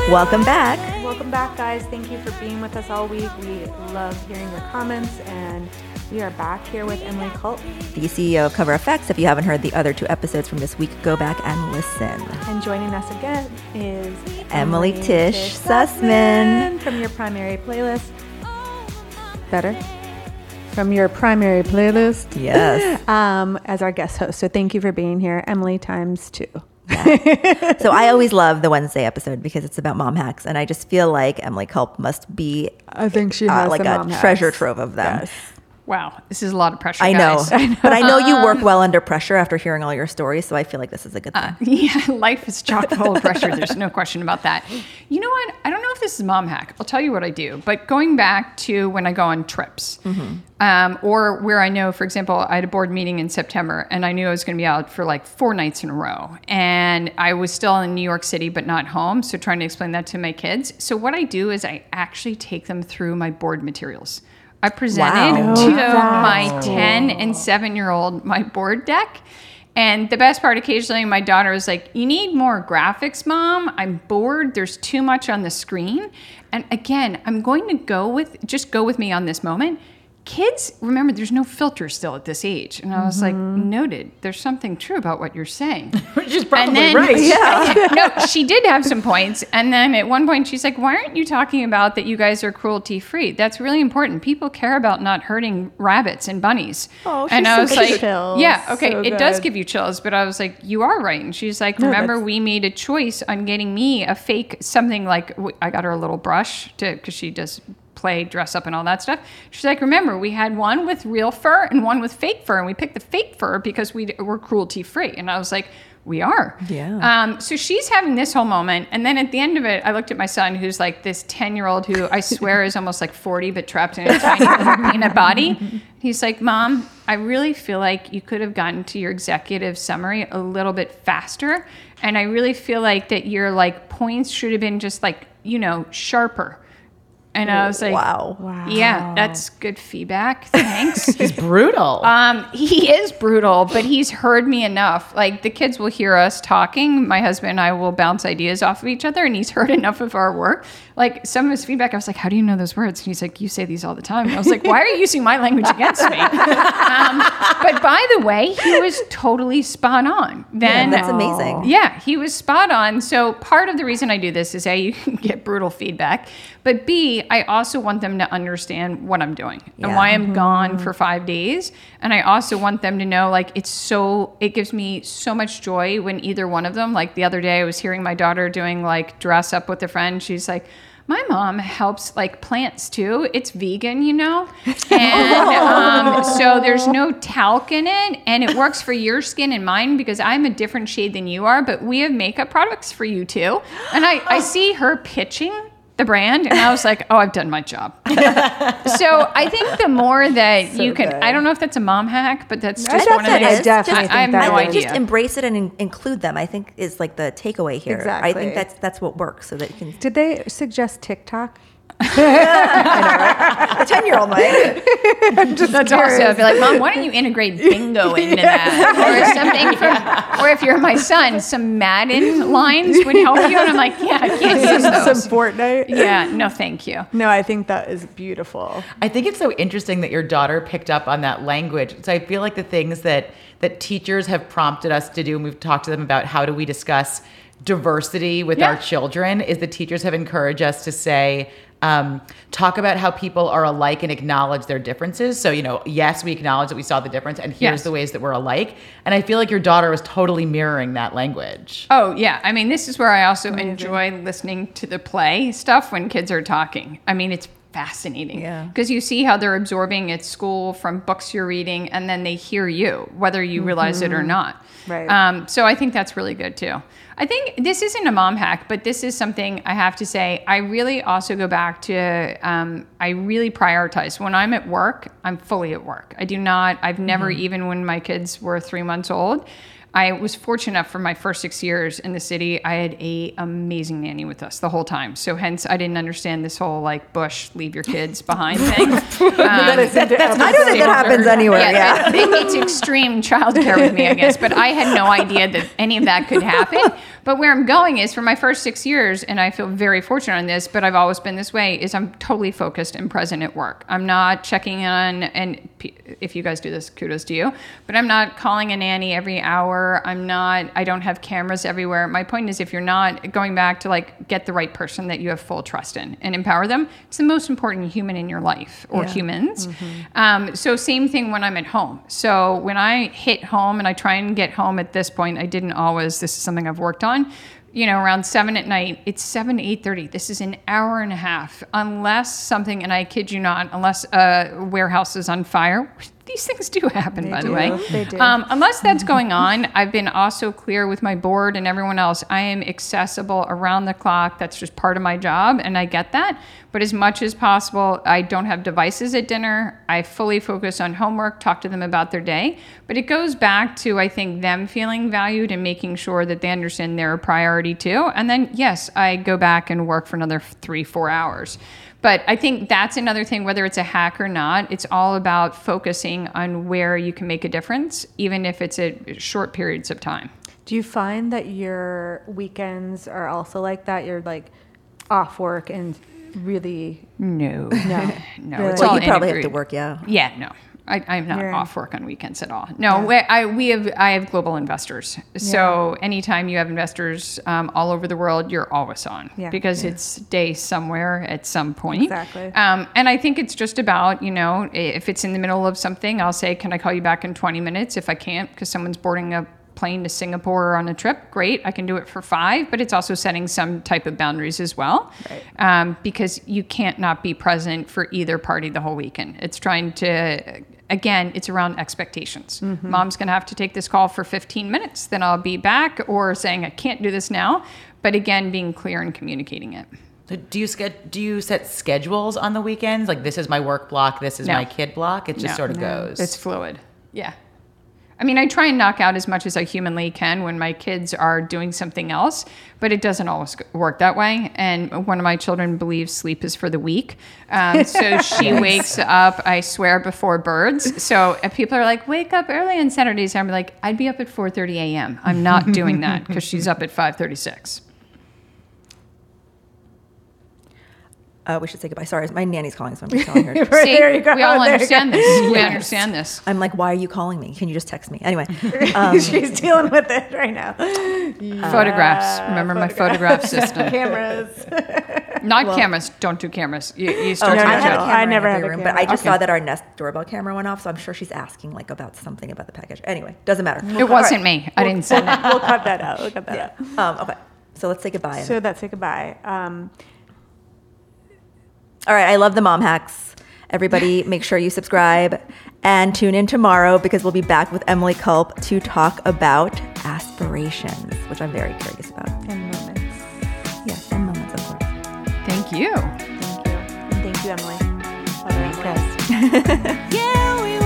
Welcome back. Welcome back, guys. Thank you for being with us all week. We love hearing your comments, and we are back here with Emily Culp, the CEO of Cover FX. If you haven't heard the other 2 episodes from this week, go back and listen. And joining us again is Emily Tish Sussman from your primary playlist. Better? From your primary playlist. Yes. As our guest host. So thank you for being here, Emily times 2. Yeah. So I always love the Wednesday episode because it's about mom hacks, and I just feel like Emily Culp must be, I think she has like some a mom treasure hacks. trove of them. Yes. Wow, this is a lot of pressure, I know. guys. But I know you work well under pressure after hearing all your stories, so I feel like this is a good thing. Yeah, life is chock full of pressure. There's no question about that. You know what? I don't know if this is mom hack. I'll tell you what I do. But going back to when I go on trips, or where I know, for example, I had a board meeting in September, and I knew I was going to be out for like 4 nights in a row. And I was still in New York City, but not home. So trying to explain that to my kids. So what I do is I actually take them through my board materials. I presented to my 10 and 7-year-old my board deck. And the best part, occasionally my daughter was like, you need more graphics, Mom. I'm bored. There's too much on the screen. And again, I'm going to go with me on this moment. Kids, remember, there's no filter still at this age. And I was like, noted. There's something true about what you're saying. Which is probably right. Yeah. No, she did have some points. And then at one point, she's like, why aren't you talking about that you guys are cruelty-free? That's really important. People care about not hurting rabbits and bunnies. Oh, she's and I was so like, chills. yeah, okay, So it does good. give you chills. But I was like, you are right. And she's like, remember, we made a choice on getting me a fake something like, I got her a little brush because she does play, dress up, and all that stuff. She's like, remember, we had one with real fur and one with fake fur, and we picked the fake fur because we're cruelty free. And I was like, we are. Yeah. So she's having this whole moment, and then at the end of it, I looked at my son, who's like this 10-year-old who I swear is almost like 40, but trapped in a tiny little peanut body. He's like, Mom, I really feel like you could have gotten to your executive summary a little bit faster, and I really feel like that your like points should have been just like, sharper. And I was like, wow. Yeah, that's good feedback. Thanks. He's brutal. He is brutal, but he's heard me enough. Like, the kids will hear us talking. My husband and I will bounce ideas off of each other, and he's heard enough of our work. Like, some of his feedback, I was like, how do you know those words? And he's like, you say these all the time. And I was like, why are you using my language against me? But by the way, he was totally spot on. Then, that's amazing. Yeah, he was spot on. So part of the reason I do this is A, you can get brutal feedback, but B, I also want them to understand what I'm doing and why I'm gone for 5 days. And I also want them to know, like, it gives me so much joy when either one of them, like the other day I was hearing my daughter doing like dress up with a friend. She's like, my mom helps like plants too. It's vegan, and so there's no talc in it, and it works for your skin and mine because I'm a different shade than you are, but we have makeup products for you too. And I see her pitching the brand, and I was like, oh, I've done my job. So I think the more that you can, good. I don't know if that's a mom hack, but that's just I one of think the that is. definitely I have think that no is. idea. Just embrace it and include them, I think, is like the takeaway here. Exactly. I think that's what works, so that you can. Did they suggest TikTok? The 10-year-old might. That's awesome. I'd be like, Mom, why don't you integrate bingo into that? Or something or if you're my son, some Madden lines would help you. And I'm like, yeah, I can't use those. Some Fortnite? Yeah, no, thank you. No, I think that is beautiful. I think it's so interesting that your daughter picked up on that language. So I feel like the things that teachers have prompted us to do, and we've talked to them about how do we discuss diversity with our children, is the teachers have encouraged us to say, talk about how people are alike and acknowledge their differences. So, yes, we acknowledge that we saw the difference, and here's the ways that we're alike. And I feel like your daughter was totally mirroring that language. Oh, yeah. I mean, this is where I also enjoy listening to the play stuff when kids are talking. I mean, it's fascinating. Yeah. Because you see how they're absorbing at school from books you're reading, and then they hear you, whether you realize it or not. Right. So I think that's really good too. I think this isn't a mom hack, but this is something I have to say. I really also go back to, I really prioritize. When I'm at work, I'm fully at work. I've never, even when my kids were 3 months old, I was fortunate enough for my first 6 years in the city. I had an amazing nanny with us the whole time. So hence, I didn't understand this whole like Bush, leave your kids behind thing. I don't think that happens anywhere. Yeah. It's extreme childcare with me, I guess. But I had no idea that any of that could happen. But where I'm going is for my first 6 years, and I feel very fortunate on this, but I've always been this way, is I'm totally focused and present at work. I'm not checking on, and if you guys do this, kudos to you, but I'm not calling a nanny every hour. I don't have cameras everywhere. My point is, if you're not going back to like get the right person that you have full trust in and empower them, it's the most important human in your life, or humans. So same thing when I'm at home. So when I hit home, and I try and get home at this point, I didn't always, this is something I've worked on, around 7 at night. It's 7 to 8:30. This is an hour and a half, unless something, and I kid you not, unless a warehouse is on fire. These things do happen, by the way. They do. Unless that's going on, I've been also clear with my board and everyone else. I am accessible around the clock. That's just part of my job, and I get that. But as much as possible, I don't have devices at dinner. I fully focus on homework, talk to them about their day. But it goes back to, I think, them feeling valued and making sure that they understand they're a priority too. And then, yes, I go back and work for another 3-4 hours. But I think that's another thing, whether it's a hack or not, it's all about focusing on where you can make a difference, even if it's at short periods of time. Do you find that your weekends are also like that? You're like off work and really No. no. No. Really? It's Well, all you probably have to integrated. work, yeah. Yeah, no. I'm not You're- off work on weekends at all. No, I have global investors. So anytime you have investors all over the world, you're always on because it's day somewhere at some point. Exactly. And I think it's just about, if it's in the middle of something, I'll say, can I call you back in 20 minutes? If I can't, because someone's boarding a plane to Singapore on a trip, great, I can do it for 5, but it's also setting some type of boundaries as well. Right. Because you can't not be present for either party the whole weekend. It's trying to, again, it's around expectations. Mom's going to have to take this call for 15 minutes, then I'll be back, or saying I can't do this now. But again, being clear and communicating it. So do you set schedules on the weekends? Like, this is my work block, this is No. my kid block? It just sort of goes. It's fluid. Yeah. I mean, I try and knock out as much as I humanly can when my kids are doing something else, but it doesn't always work that way. And one of my children believes sleep is for the weak. So she wakes up, I swear, before birds. So if people are like, wake up early on Saturdays, I'm like, I'd be up at 4:30 a.m. I'm not doing that because she's up at 5:36. We should say goodbye. Sorry, my nanny's calling, so I'm just telling her. Right, See, there you go. we all There you understand go. this. We understand this. I'm like, why are you calling me? Can you just text me? Anyway, She's dealing with it right now. Photographs. Remember my photograph system. Cameras. Not cameras. Don't do cameras. You start no, to I judge. had a camera I in never every had a room, camera. but I just Okay. saw that our Nest doorbell camera went off, so I'm sure she's asking like about something about the package. Anyway, doesn't matter. It wasn't me. I didn't send it. We'll cut that out. We'll cut that out. Okay, so let's say goodbye. So that's a goodbye. All right, I love the mom hacks. Everybody, make sure you subscribe and tune in tomorrow because we'll be back with Emily Culp to talk about aspirations, which I'm very curious about. And moments. Yes, and moments, of course. Thank you. Thank you. And thank you, Emily. Love you, Thanks, guys. Yeah, we